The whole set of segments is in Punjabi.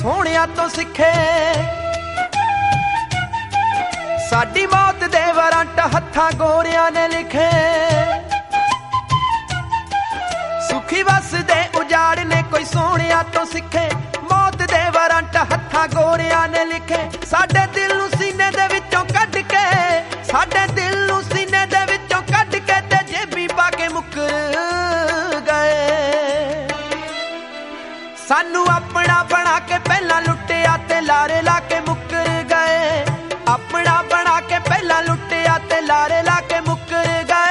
सोहणिया तो सिखे। साडी मौत दे वारंट हत्थां गोरियां ने लिखे। सुखी वसदे उजाड़ ने कोई सोहणिया तो सिखे। मौत दे वारंट हत्थां गोरियां ने लिखे। साडे दिल नूं सीने दे विचों कढ के, साडे दिल नूं सीने दे विचों कढ के ते जेबी पा के मुकर गए। सानू अपना बना के पहला लुटिया ते लारे ला के मुकर गए। अपना बना के पहला लुटिया ते लारे ला के मुकर गए।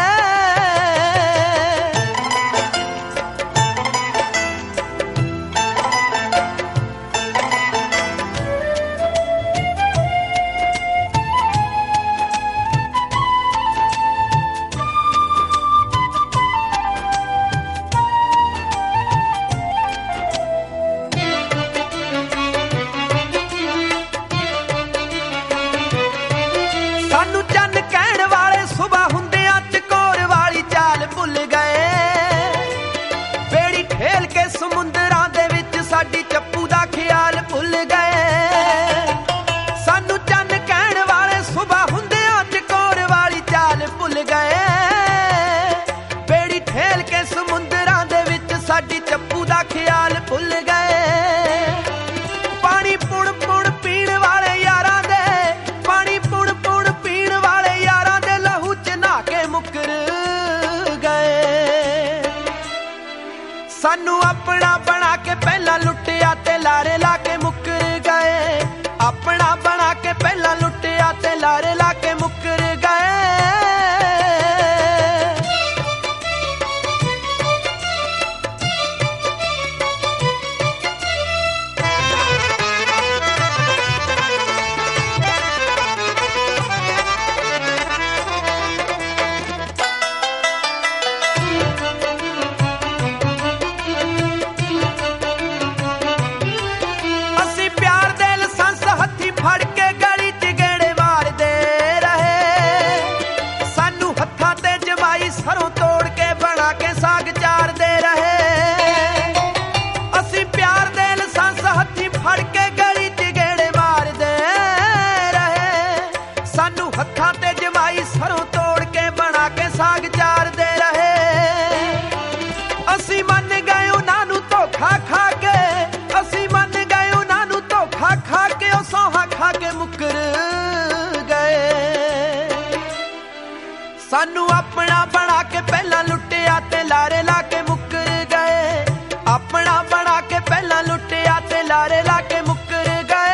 सानू चन कहण वाले सुबह हुंदियां चकोर वाली चाल भुल गए। बेड़ी ठेल के समुंदरां दे विच साडी चप्पू दा ख्याल भुल गए। सानू चन कहण वाले सुबह हुंदियां चकोर वाली चाल भुल गए। बेड़ी ठेल के समुंदरां दे विच साडी चप्पू दा ख्याल भुल गए। पानी पुण पुण पीण वाले यारां दे, पानी पुण पुण पीण वाले यारां दे लहू च नहा के मुकर गए। सानू अपना बना के पहला लुटिया ते लारे ला के मुकर गए। अपना बना के पहला लुटिया ते लारे ला के मुकर गए। ਅਸੀਂ ਪਿਆਰ ਦੇ ਲਾਇਸੈਂਸ ਹੱਥੀਂ ਫੜ ਕੇ ਗਲੀ 'ਚ ਗੇੜੇ ਮਾਰਦੇ ਰਹੇ। ਸਾਨੂੰ ਹੱਥਾਂ ਤੇ ਜਮਾਈ ਸਰੋਂ ਤੋੜ ਕੇ ਬਣਾ ਕੇ ਸਾਗ ਚਾਰਦੇ ਰਹੇ। ਅਸੀਂ ਪਿਆਰ ਦੇ ਲਾਇਸੈਂਸ ਹੱਥੀਂ ਫੜ ਕੇ ਗਲੀ 'ਚ ਗੇੜੇ ਮਾਰਦੇ ਰਹੇ। ਸਾਨੂੰ ਹੱਥਾਂ ਤੇ ਜਮਾਈ ਸਰੋਂ ਤੋੜ ਕੇ ਬਣਾ ਕੇ ਸਾਗ ਚਾਰਦੇ ਰਹੇ। ਅਸੀਂ ਮੰਨ ਗਏ ਉਹਨਾਂ ਨੂੰ ਧੋਖਾ ਖਾ ਕੇ। ਅਸੀਂ ਮੰਨ ਗਏ ਉਹਨਾਂ ਨੂੰ ਧੋਖਾ ਖਾ ਕੇ। ਉਹ ਸੌਹਾਂ ਖਾ ਕੇ ਮੁੱਕਰ ਗਏ। ਸਾਨੂੰ ਆਪਣਾ ਬਣਾ ਕੇ ਪਹਿਲਾਂ ਲੁੱਟਿਆ ਤੇ ਲਾਰੇ ਲਾ ਕੇ ਮੁੱਕਰ ਗਏ। ਆਪਣਾ ਬਣਾ ਕੇ ਪਹਿਲਾਂ ਲੁੱਟਿਆ ਤੇ ਲਾਰੇ ਲਾ ਕੇ ਮੁੱਕਰ ਗਏ।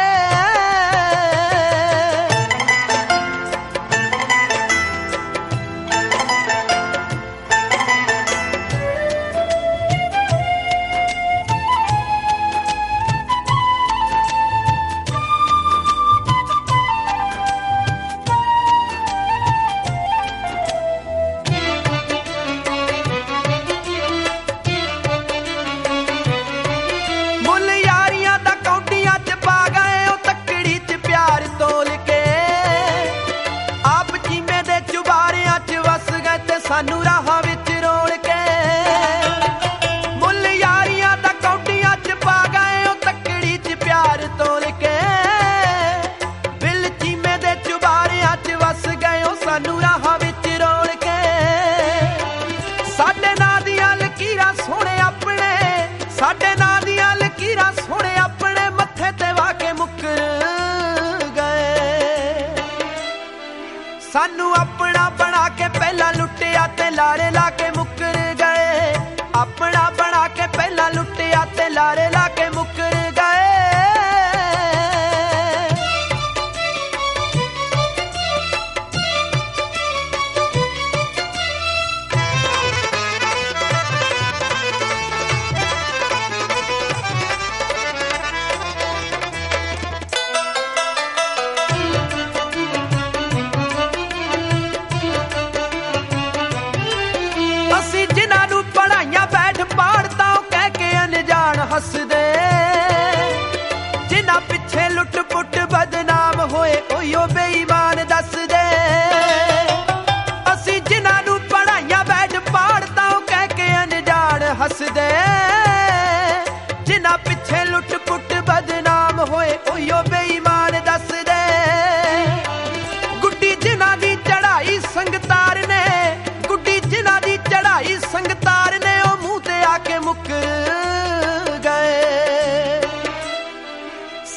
ਮੁੱਲ ਯਾਰੀਆਂ ਦਾ ਕੌਡੀਆਂ 'ਚ ਪਾ ਗਏ। ਉਹ ਤੱਕੜੀ 'ਚ ਪਿਆਰ ਤੋਲ ਕੇ ਆਪ ਜੀਵੇਂ ਦੇ ਚੁਬਾਰਿਆਂ 'ਚ ਵਸ ਗਏ ਤੇ ਸਾਨੂੰ ਰਾਹਾਂ ਵਿੱਚ ਰੋਲ ਕੇ। ਮੁੱਲ ਯਾਰੀਆਂ ਦਾ ਕੌਡੀਆਂ 'ਚ ਪਾ ਗਏ। ਉਹ ਤੱਕੜੀ 'ਚ ਪਿਆਰ ਤੋਲ ਕੇ ਬਿਲ ਜੀਵੇਂ ਦੇ ਚੁਬਾਰਿਆਂ 'ਚ ਵਸ ਗਏ। ਉਹ ਸਾਨੂੰ ਰਾਹਾਂ ਵਿੱਚ ਰੋਲ ਕੇ। ਸਾਡੇ ਨਾਂ ਦੀਆਂ ਲਕੀਰਾਂ ਸੋਹਣੇ ਆਪਣੇ, ਸਾਡੇ ਨਾਂ ਦੀਆਂ ਲਕੀਰਾਂ ਸੋਹਣੇ ਆਪਣੇ ਮੱਥੇ ਤੇ ਵਾ ਕੇ ਮੁੱਕਰ ਗਏ। ਸਾਨੂੰ ਆਪਣਾ ਬਣਾ ਕੇ ਪਹਿਲਾਂ ਲੁੱਟਿਆ ਤੇ ਲਾਰੇ ਲਾ ਕੇ ਮੁੱਕਰ ਗਏ। ਆਪਣਾ ਬਣਾ ਕੇ ਪਹਿਲਾਂ ਲੁੱਟਿਆ ਤੇ ਲਾਰੇ ਲਾ ਕੇ ਮੁੱਕਰ ਗਏ। ਅਸੀਂ ਜਿਨ੍ਹਾਂ ਨੂੰ ਪੜ੍ਹਾਈਆਂ ਬੈਠ ਪਾੜਦਾ ਉਹ ਕਹਿ ਕੇ ਅਣਜਾਣ ਹੱਸਦੇ।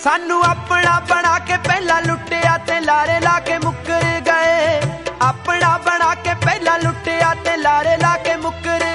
सानू अपना बना के पहला लुटिया ते लारे ला के मुकर गए। अपना बना के पहला लुटिया ते लारे ला के मुकर